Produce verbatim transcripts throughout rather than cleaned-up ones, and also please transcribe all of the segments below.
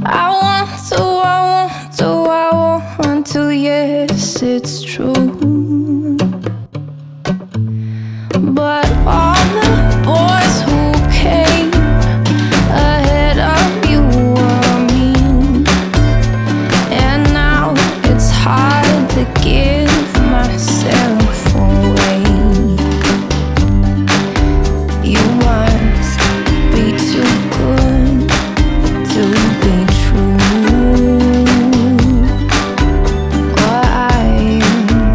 I want to, I want to, I want to, yes, it's true. But all the boys who came ahead of you were mean, and now it's hard to give myself away. You must be too good to be true. Or are you?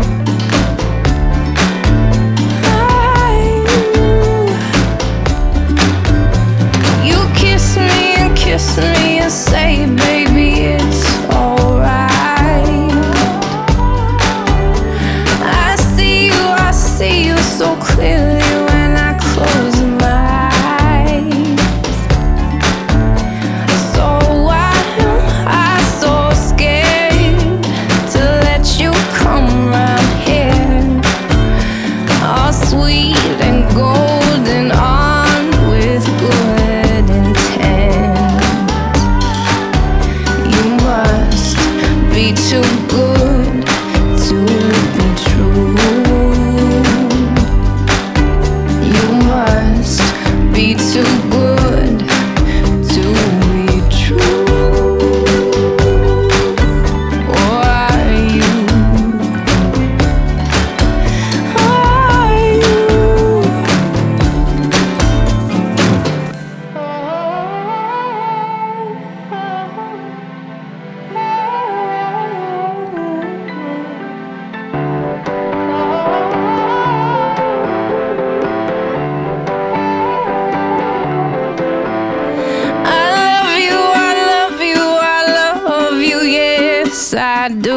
Are you? You kiss me and kiss me and say, baby, it's alright. I see you, I see you so clearly when I close my eyes. So why am I so scared to let you come round here, all sweet and golden, armed with good intent? You must be too good to be true. You must be too good to be true. Or are you? Are you? I love you, I love you, I love you, yes, I do.